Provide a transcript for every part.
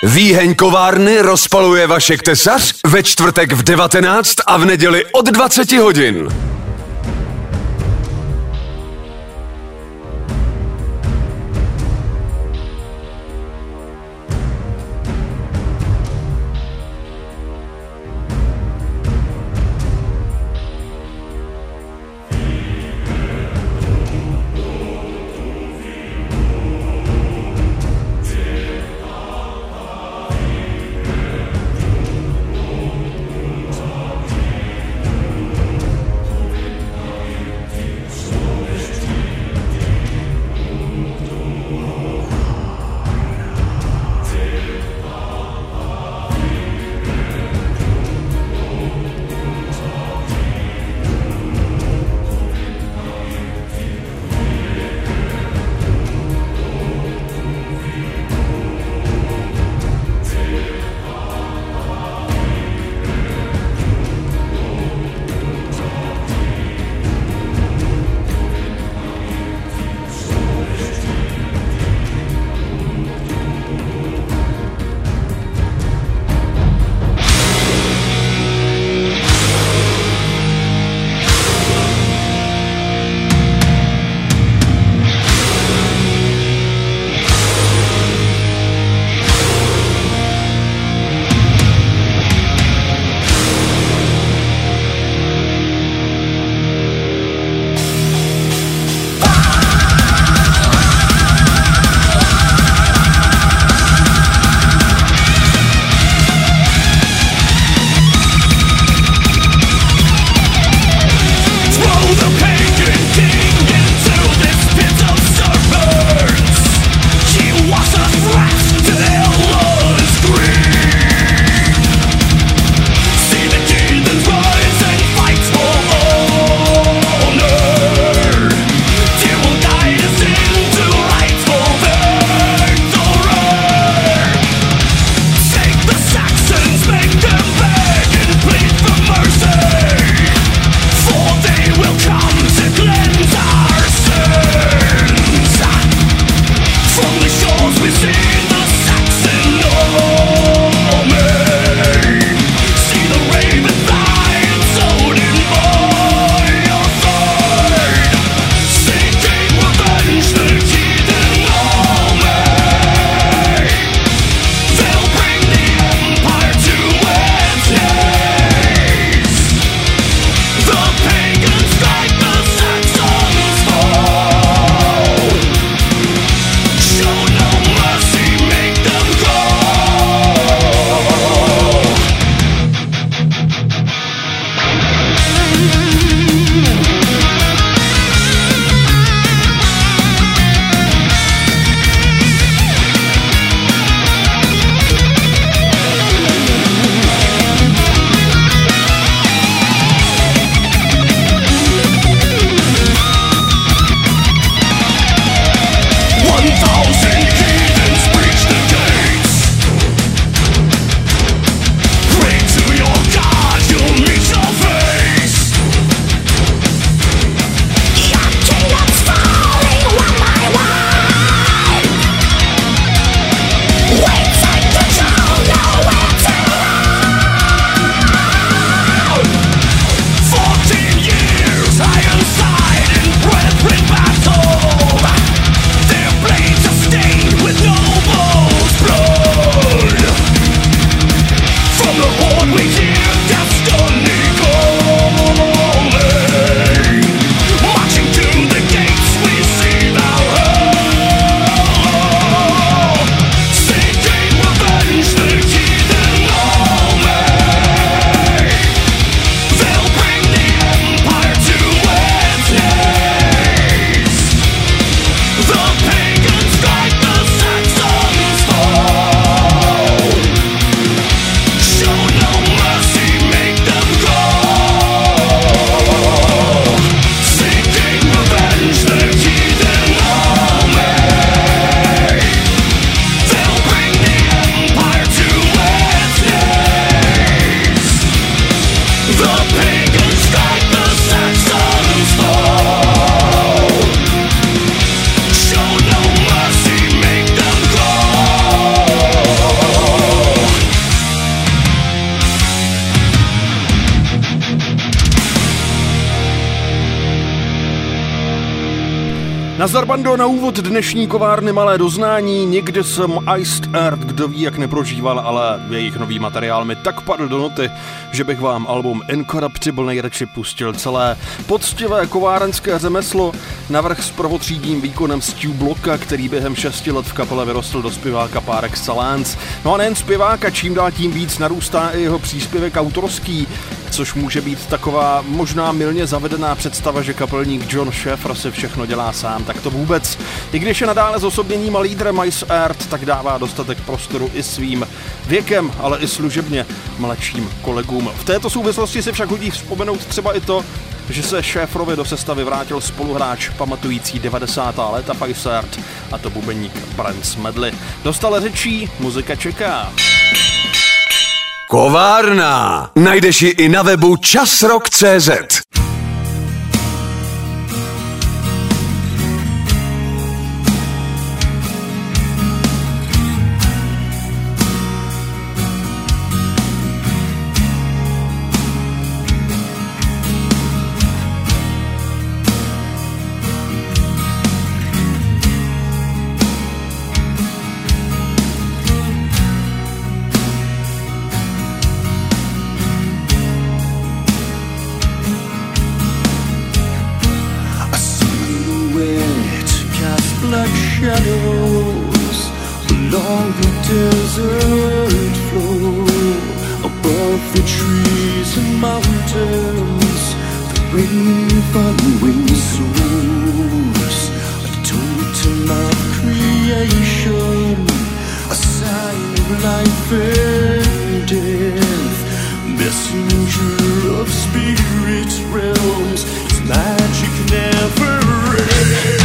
Výheň kovárny rozpaluje Vašek Tesař ve čtvrtek v 19 a v neděli od 20 hodin. Nazdar bando, na úvod dnešní kovárny malé doznání. Někde jsem Iced Earth, kdo ví, jak neprožíval, ale jejich nový materiál mi tak padl do noty, že bych vám album Incorruptible nejradši pustil celé. Poctivé kovárenské řemeslo navrch s prvotřídním výkonem Stu Blocka, který během 6 let v kapele vyrostl do zpěváka par excellence. No a nejen zpěváka, čím dál tím víc narůstá i jeho příspěvek autorský, což může být taková možná mylně zavedená představa, že kapelník Jon Schaffer si všechno dělá sám, tak to vůbec. I když je nadále zosobněním a lídrem Iced Earth, tak dává dostatek prostoru i svým věkem, ale i služebně mladším kolegům. V této souvislosti si však hodí vzpomenout třeba i to, že se Schafferovi do sestavy vrátil spoluhráč pamatující 90. léta v Iced Earth, a to bubeník Brent Smedley. Dostal řečí, muzika čeká. Kovárna. Najdeš ji i na webu časrok.cz. Shadows along the desert floor, above the trees and mountains, the rain-following source, a totem of creation, a sign of life and death, messenger of spirit realms, its magic never ends.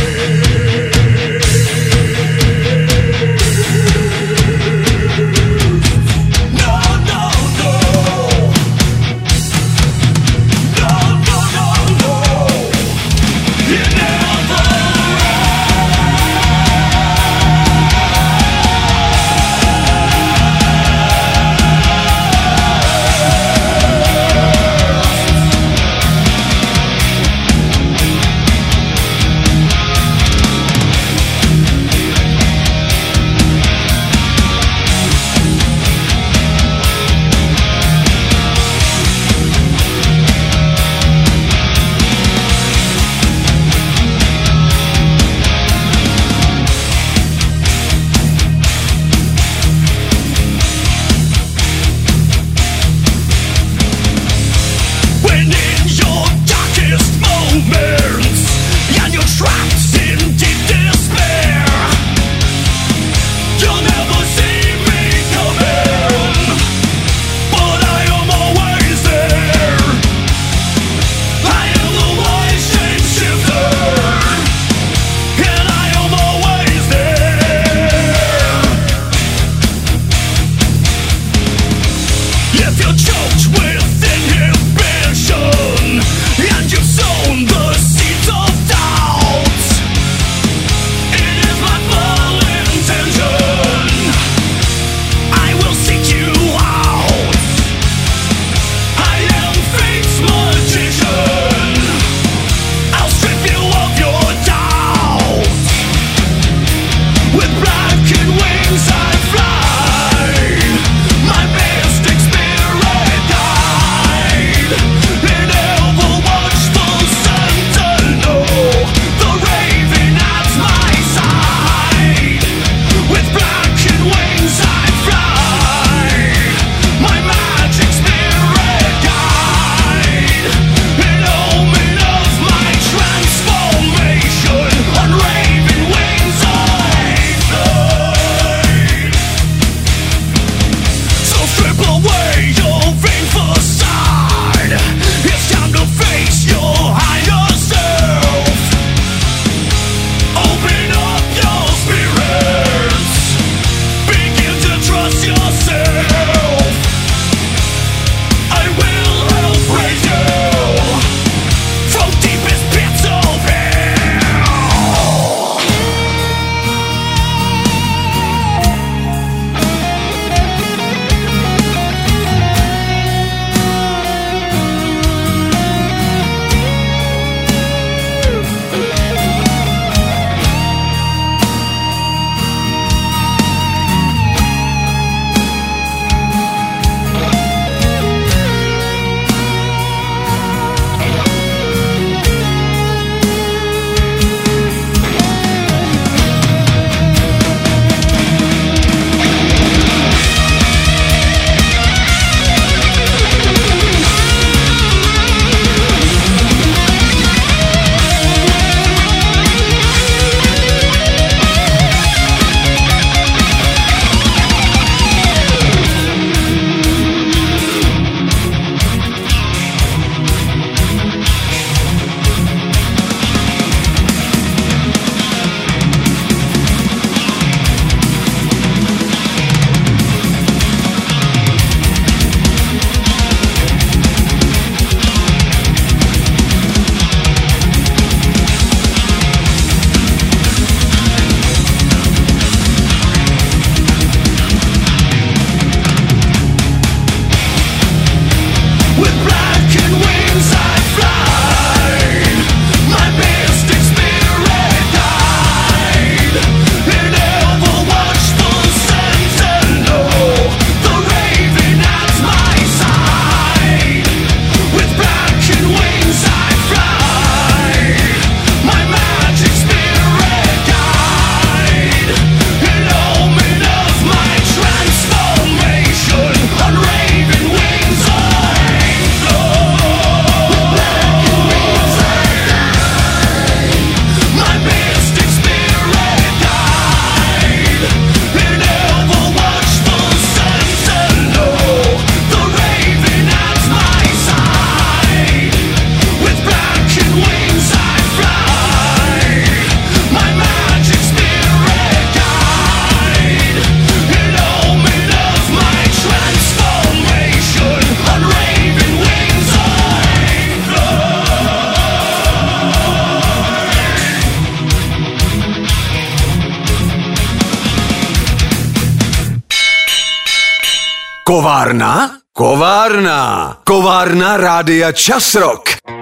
Kovárna? Kovárna. Kovárna Rádia Čas Rock.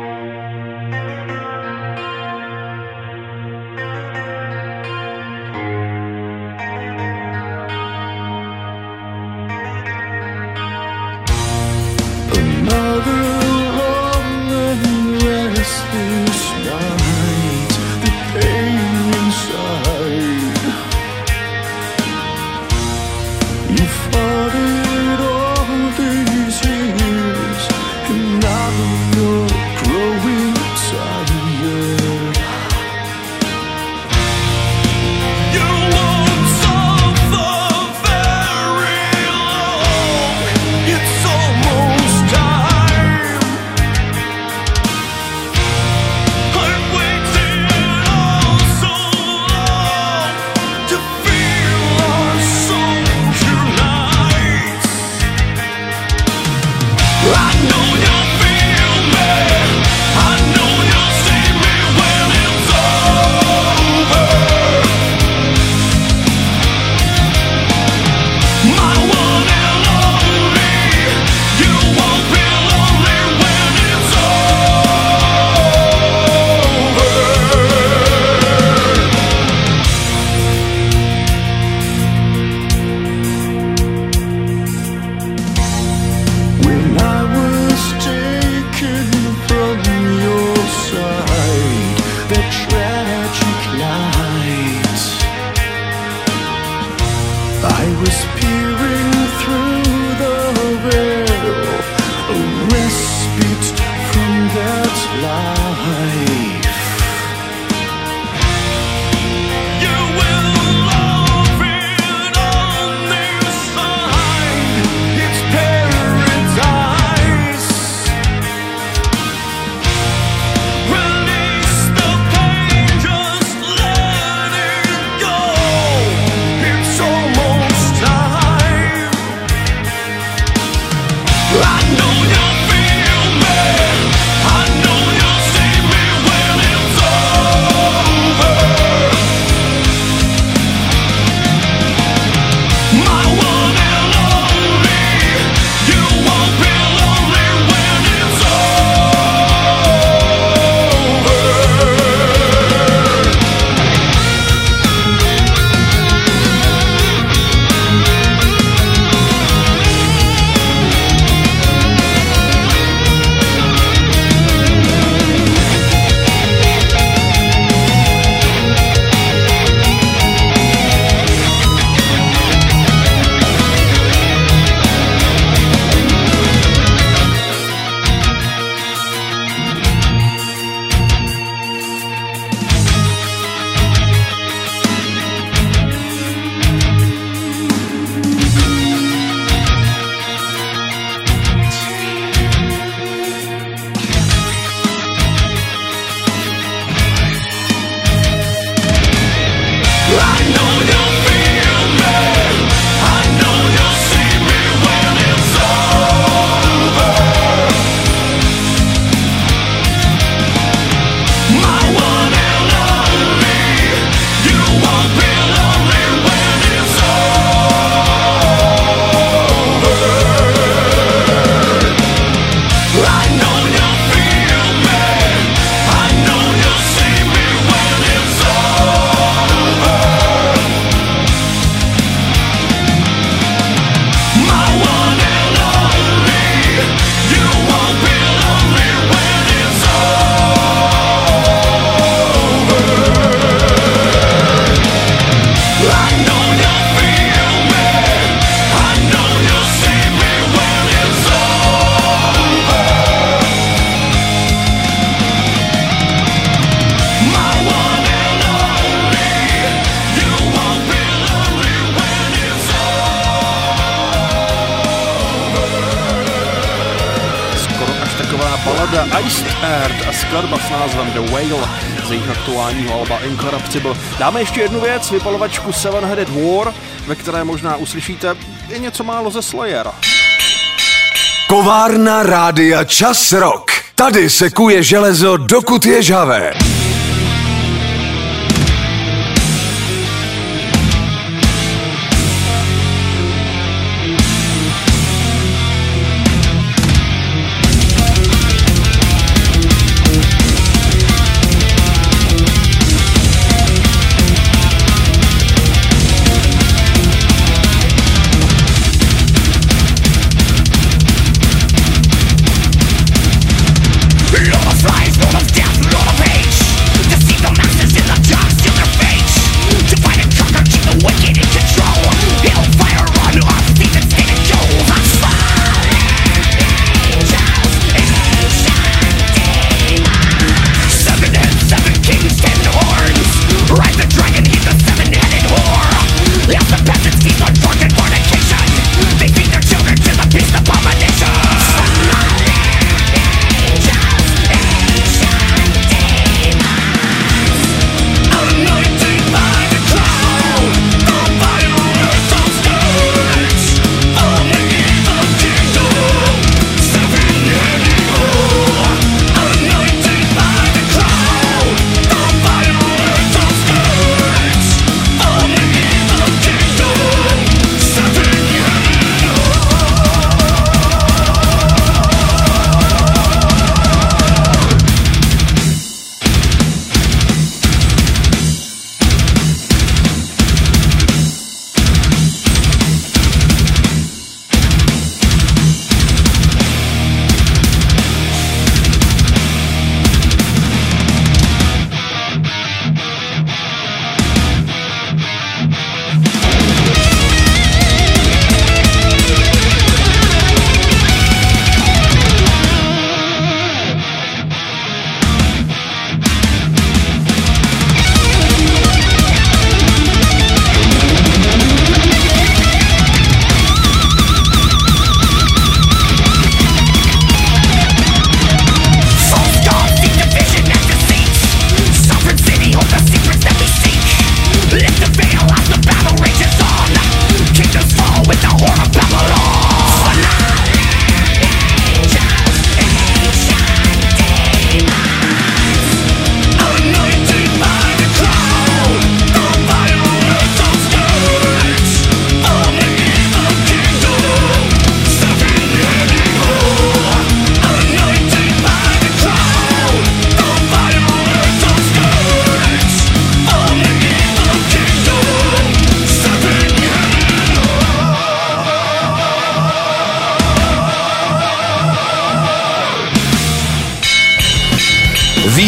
Iced Earth a skladba s názvem The Whale z jejich aktuálního alba Incorruptible. Dáme ještě jednu věc, vypalovačku Seven Headed War, ve které možná uslyšíte i něco málo ze Slayer. Kovárna Rádia Čas Rock. Tady se kuje železo, dokud je žhavé.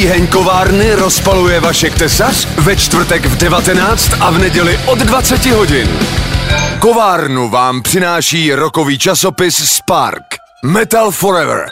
Oříheň kovárny rozpaluje Vašek Tesař ve čtvrtek v 19 a v neděli od 20 hodin. Kovárnu vám přináší rockový časopis Spark. Metal Forever.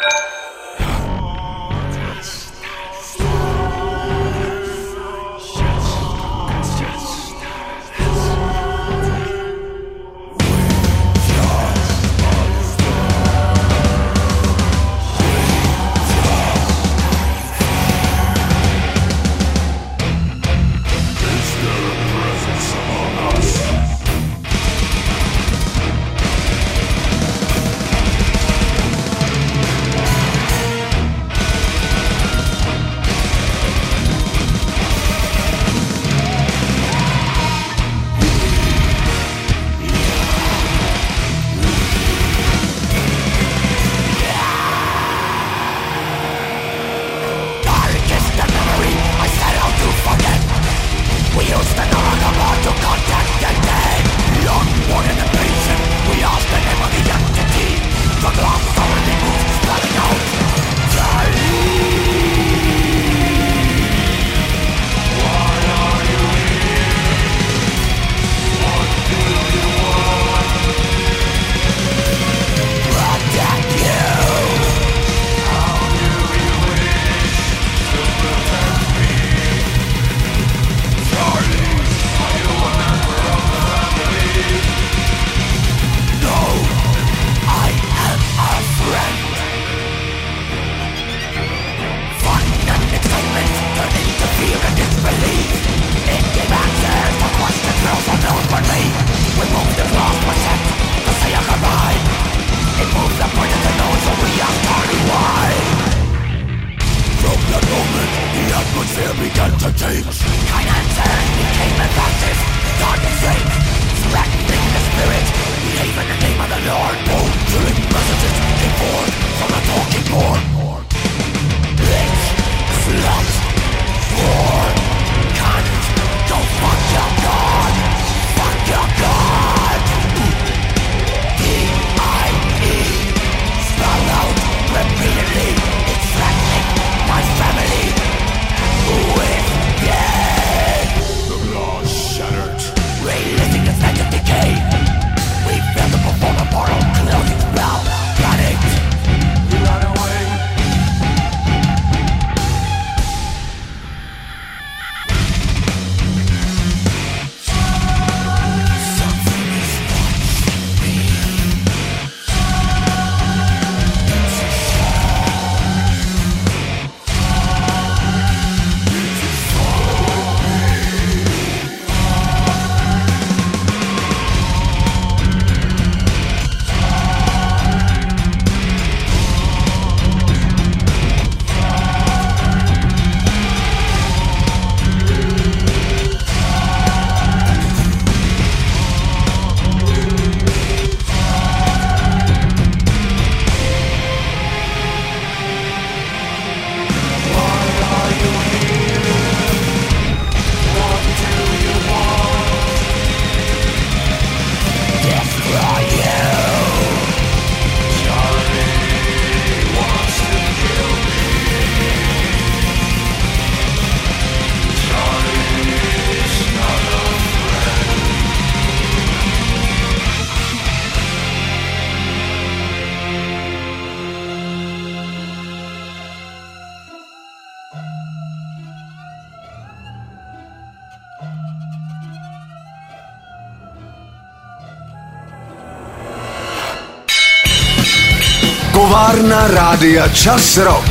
Kovárna Rádia Čas Rock.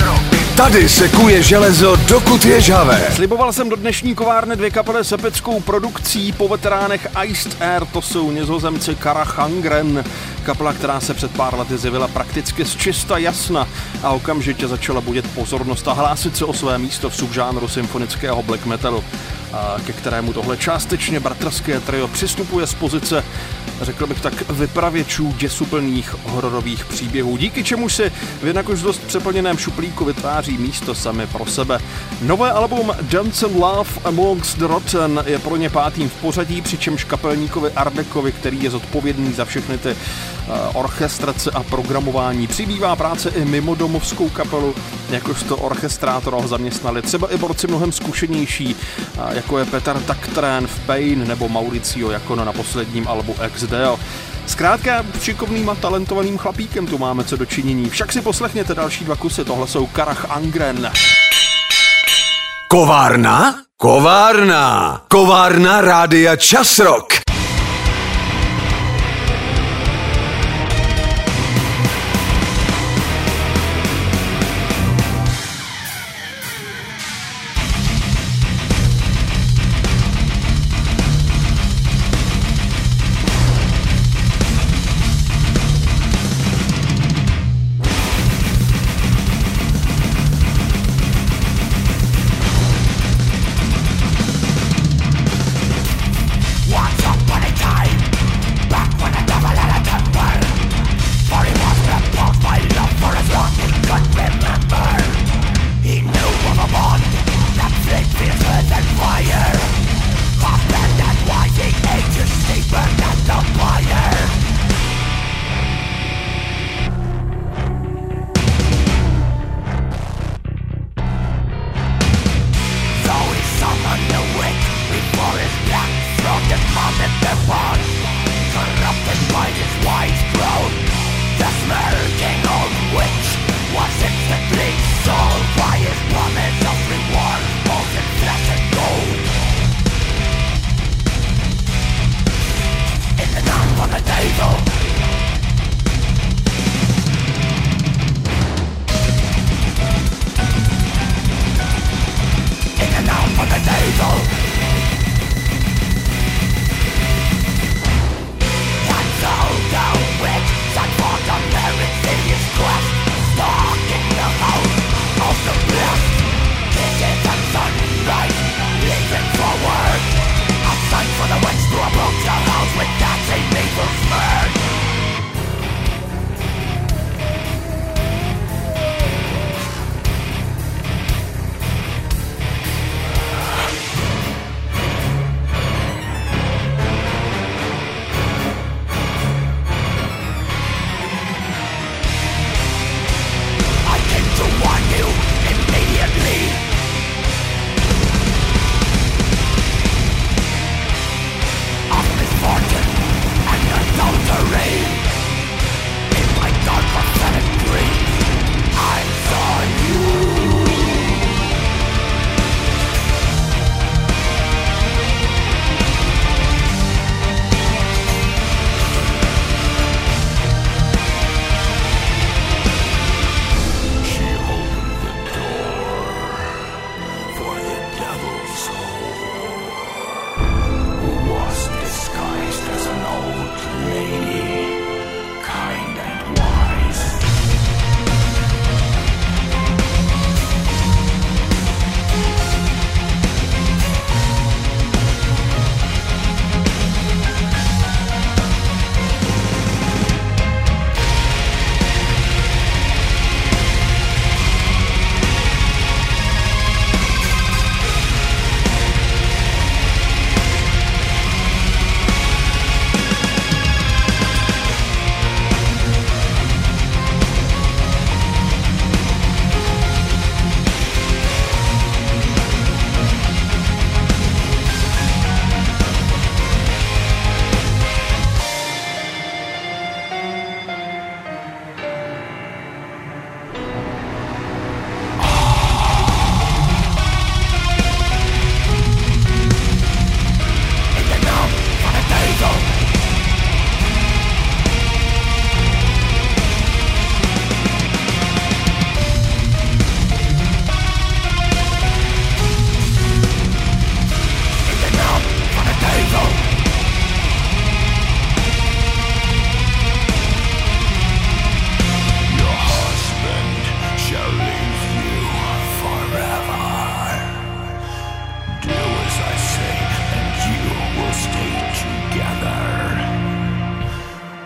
Tady se kuje železo, dokud je žhavé. Sliboval jsem do dnešní kovárny dvě kapely s epickou produkcí po veteránech Iced Air, to jsou Nizozemci Karachangren, kapela, která se před pár lety zjevila prakticky z čista jasna a okamžitě začala budit pozornost a hlásit se o své místo v subžánru symfonického black metalu, ke kterému tohle částečně bratrské trio přistupuje z pozice řekl bych tak, vypravěčů děsuplných hororových příběhů, díky čemu si v jinak už dost přeplněném šuplíku vytváří místo sami pro sebe. Nové album Dance and Love Amongst the Rotten je pro ně 5. v pořadí, přičemž kapelníkovi Ardekovi, který je zodpovědný za všechny ty orchestrace a programování, přibývá práce i mimo domovskou kapelu, jakožto orchestrátora ho zaměstnali třeba i borci mnohem zkušenější, jako je Peter Taktrén v Pain nebo Mauricio Jacono na posledním albu XDL. Zkrátka šikovným a talentovaným chlapíkem tu máme co dočinění. Však si poslechněte další 2 kusy, tohle jsou Karach Angren. Kovárna? Kovárna! Kovárna Rádia Čas Rock! What's up?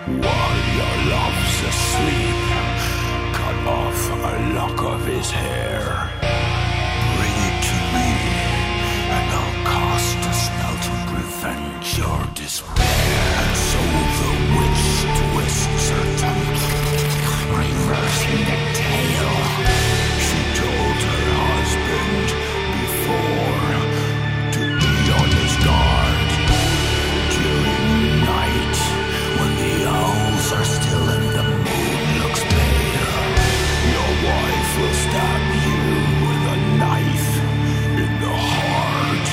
While your love's asleep, cut off a lock of his hair. Bring it to me, and I'll cast a spell to prevent your despair. And so the witch twists her tongue, reversing the tale. She told her husband before to be on his guard during night when the owls are still and the moon looks pale. Your wife will stab you with a knife in the heart.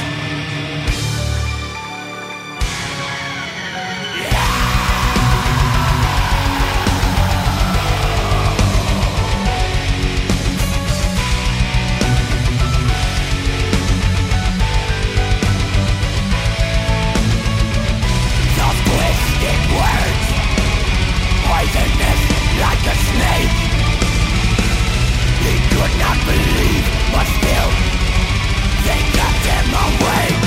Poisonous like a snake. He could not believe, but still they kept him awake.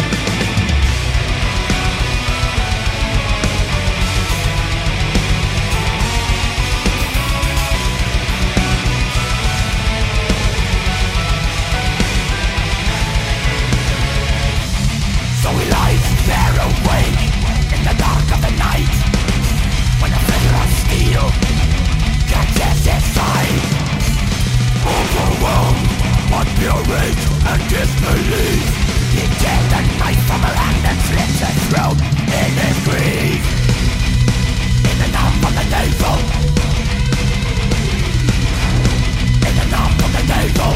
So he lies there awake in the dark of the night. When a feather of steel catches his side, overwhelmed by pure rage and disbelief, he takes the knife from her hand and slits her throat in his grief. In the numb of the navel, in the numb of the navel,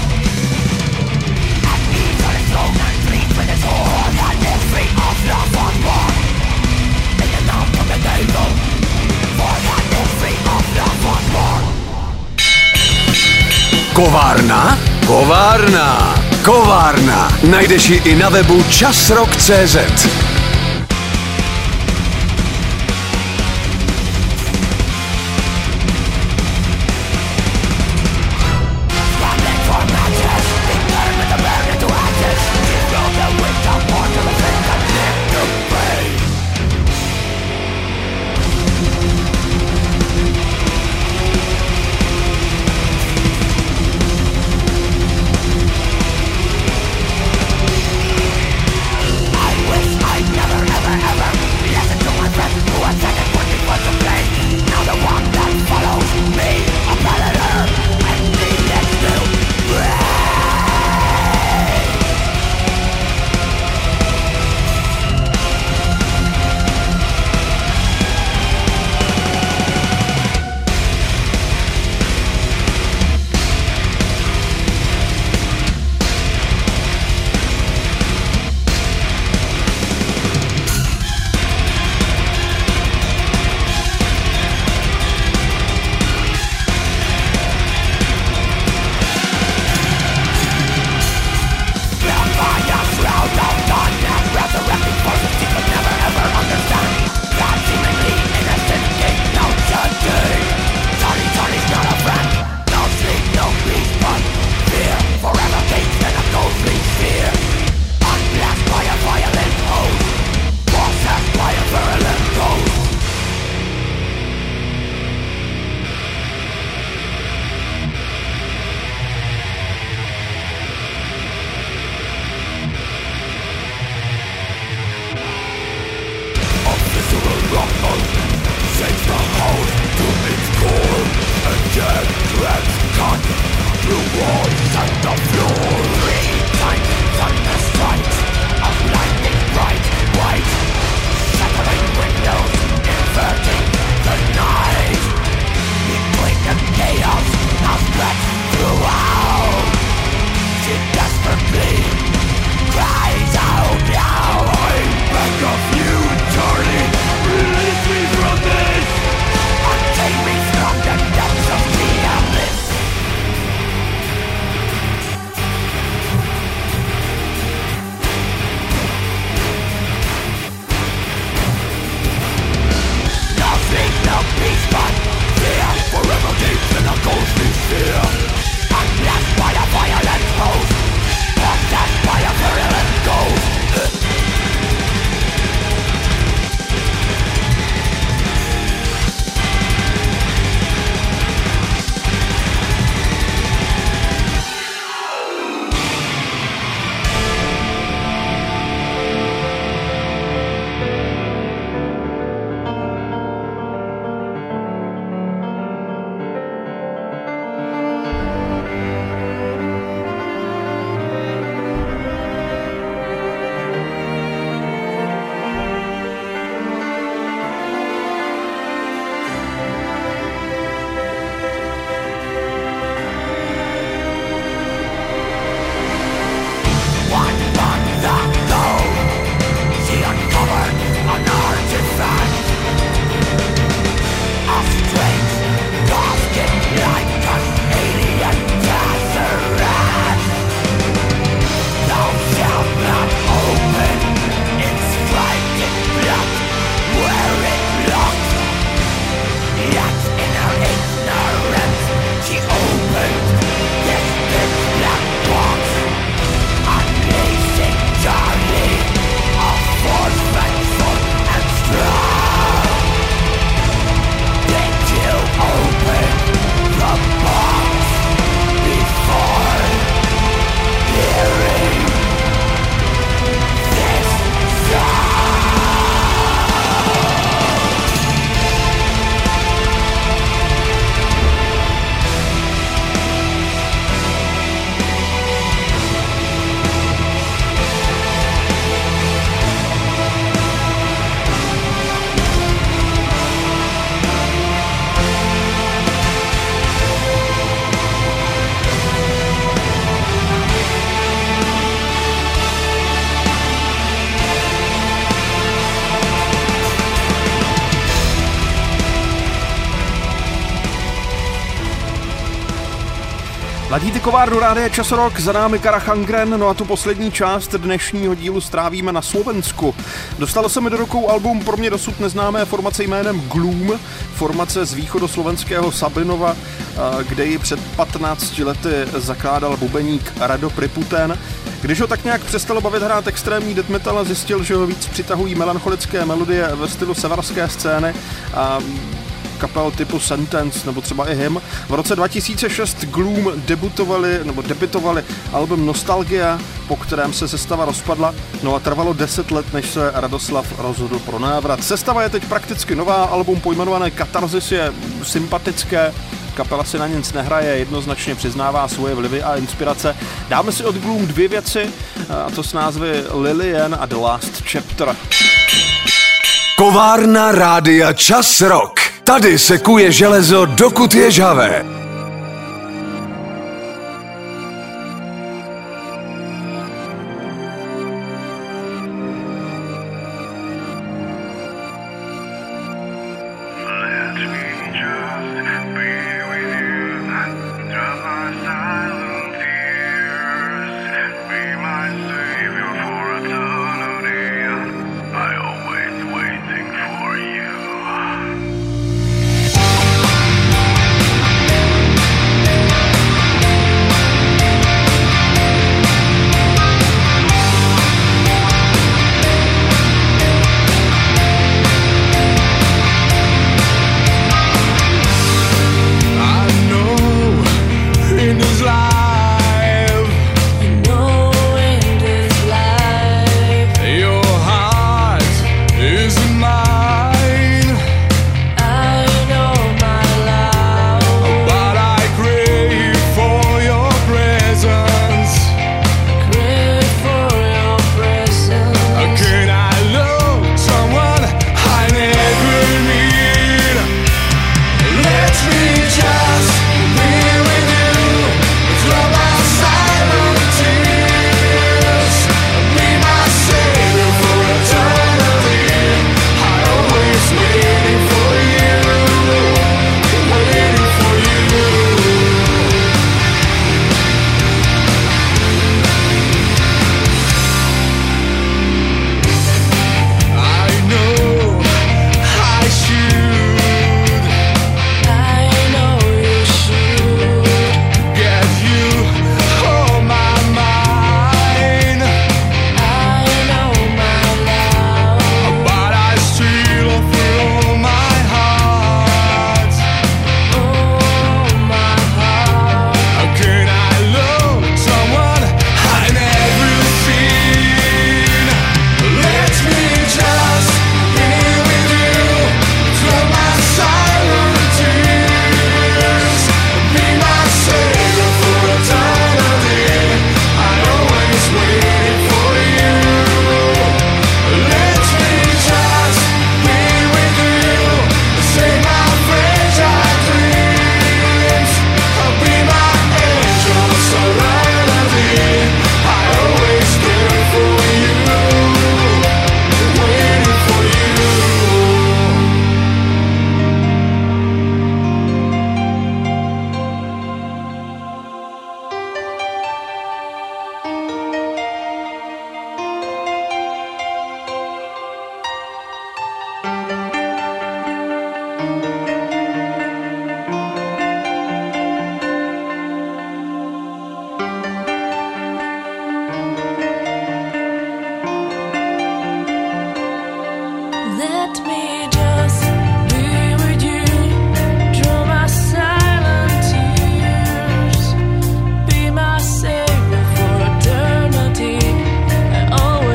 and knees on his throne and bleeds with his horn, and mystery of love on war. In the numb of the navel, Kovárna? Kovárna. Kovárna. Najdeš ji i na webu časrok.cz. I wish I Ladíte kovárnu Rádia Časorock, za námi Karachangren, no a tu poslední část dnešního dílu strávíme na Slovensku. Dostalo se mi do rukou album pro mě dosud neznámé formace jménem Gloom, formace z východoslovenského Sabinova, kde ji před 15 lety zakládal bubeník Rado Priputen. Když ho tak nějak přestalo bavit hrát extrémní death metal a zjistil, že ho víc přitahují melancholické melodie ve stylu severské scény a kapel typu Sentence nebo třeba i Him. V roce 2006 Gloom debutovali album Nostalgia, po kterém se sestava rozpadla, no a trvalo 10 let, než se Radoslav rozhodl pro návrat. Sestava je teď prakticky nová, album pojmenované Katarzis je sympatické, kapela si na nic nehraje, jednoznačně přiznává svoje vlivy a inspirace. Dáme si od Gloom 2 věci, a to s názvy Lillian a The Last Chapter. Kovárna Rádia Časrock. Tady se kuje železo, dokud je žhavé.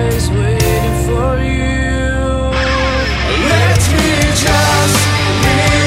Let me just be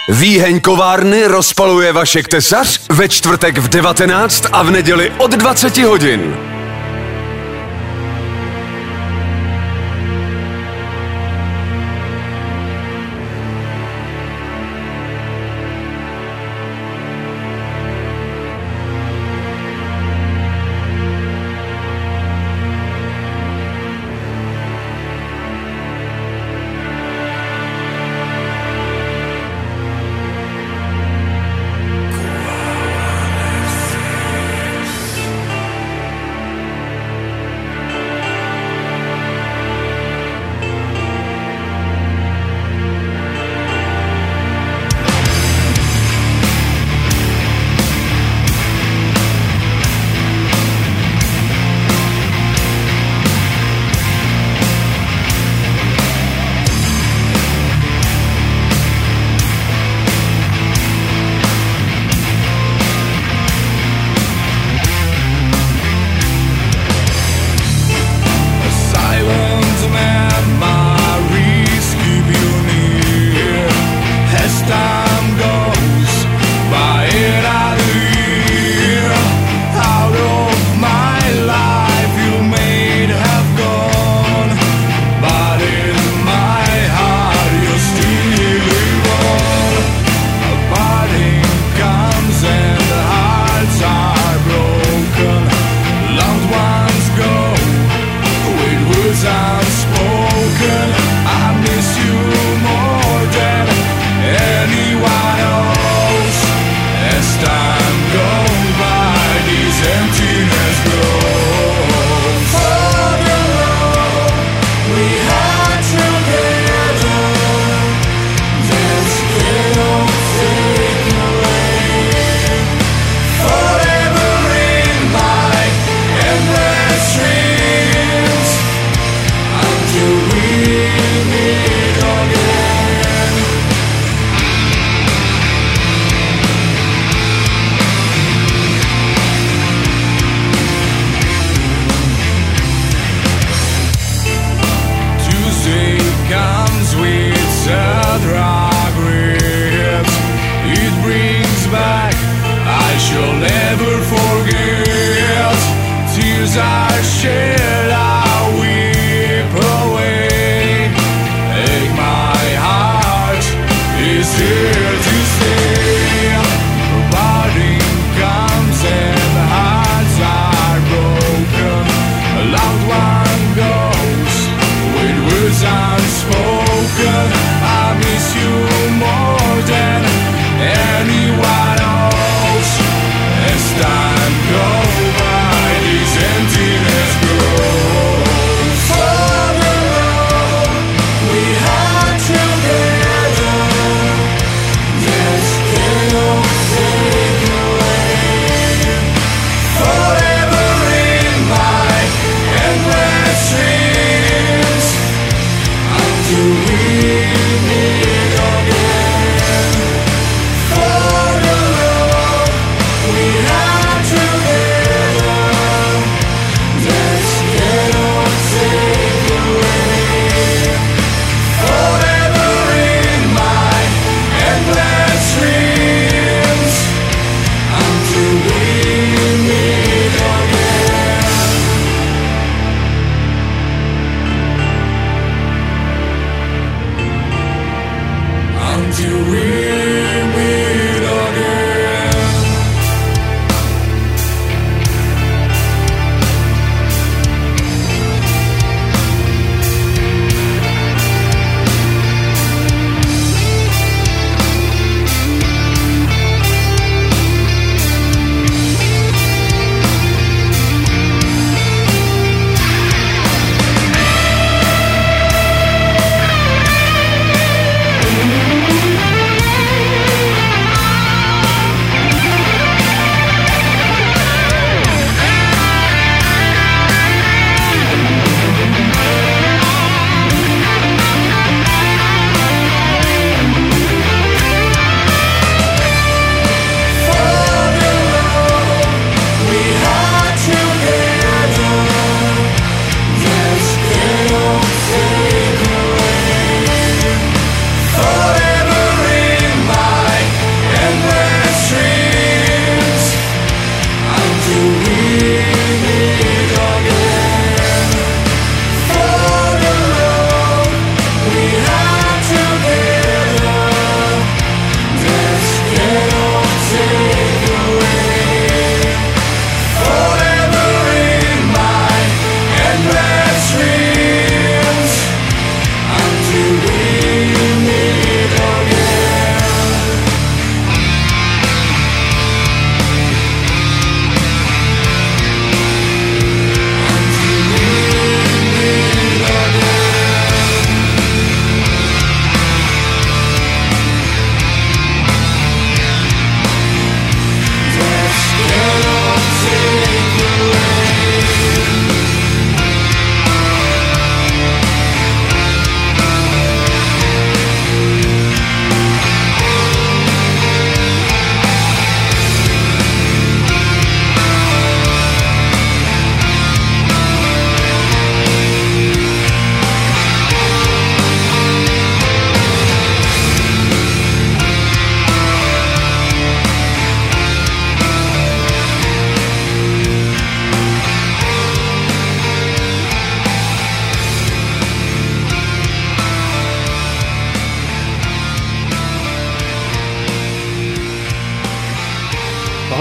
Výheň kovárny rozpaluje Vašek Tesař ve čtvrtek v 19 a v neděli od 20 hodin.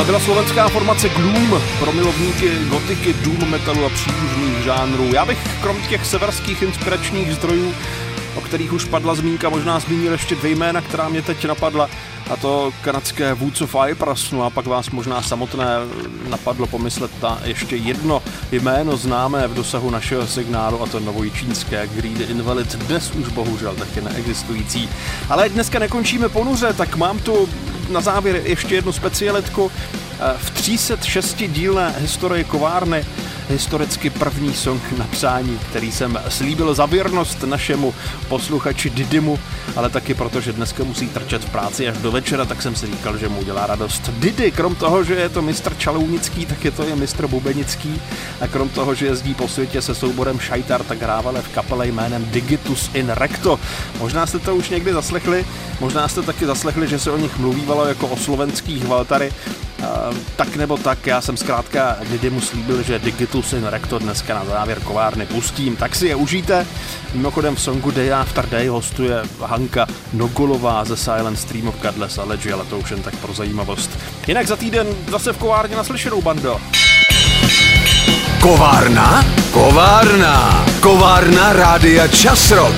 Tohle byla slovenská formace Gloom pro milovníky gotiky, doom metalu a příbuzných žánrů. Já bych krom těch severských inspiračních zdrojů, o kterých už padla zmínka, možná zmínil ještě 2 jména, která mě teď napadla, a to kanadské Woods of Ypres, no a pak vás možná samotné napadlo pomyslet na ještě jedno jméno známé v dosahu našeho signálu, a to novojičínské Greedy Invalid, dnes už bohužel taky neexistující. Ale dneska nekončíme ponuře, tak mám tu na závěr ještě jednu specialitku. V 306dílné historii kovárny historicky první song na přání, který jsem slíbil za věrnost našemu posluchači Didymu, ale taky proto, že dneska musí trčet v práci až do večera, tak jsem si říkal, že mu udělá radost. Didy, krom toho, že je to mistr čalounický, tak je to i mistr bubenický, a krom toho, že jezdí po světě se souborem Šajtar, tak hrával v kapele jménem Digitus in Recto. Možná jste to už někdy zaslechli, možná jste taky zaslechli, že se o nich mluvívalo jako o slovenských Valtary. Tak nebo tak, já jsem zkrátka Didymu slíbil, že Digitus in Recto dneska na závěr kovárny pustím, tak si je užijte. Mimochodem v songu Day After Day hostuje Hanka Nogulová ze Silent Stream of Godless Allergy, ale to už jen tak pro zajímavost. Jinak za týden zase v kovárně naslyšenou, bando. Kovárna? Kovárna! Kovárna Rádia Časrock.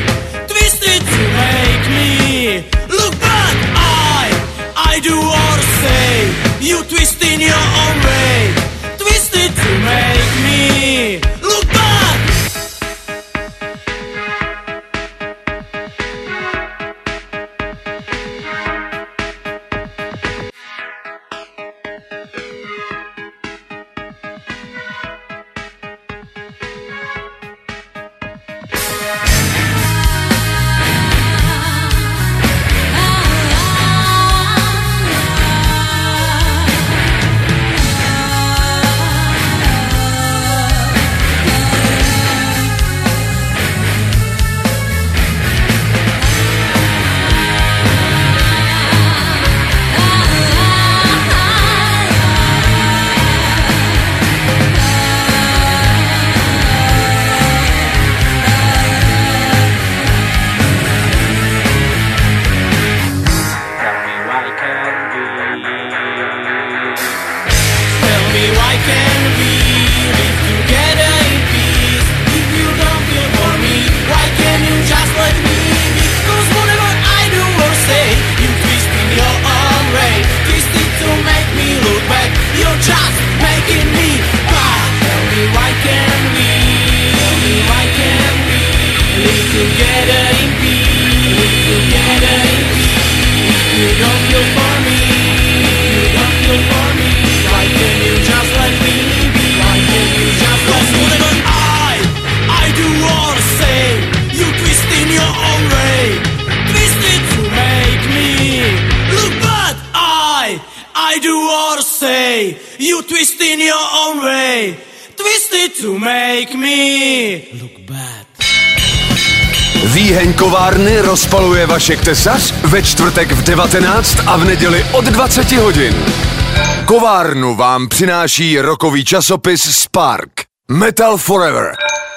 I do wanna I do or say, you twist in your own way, twist it to make me look bad. Výheň kovárny rozpaluje Vašek Tesař ve čtvrtek v 19 a v neděli od 20 hodin. Kovárnu vám přináší rockový časopis Spark. Metal Forever.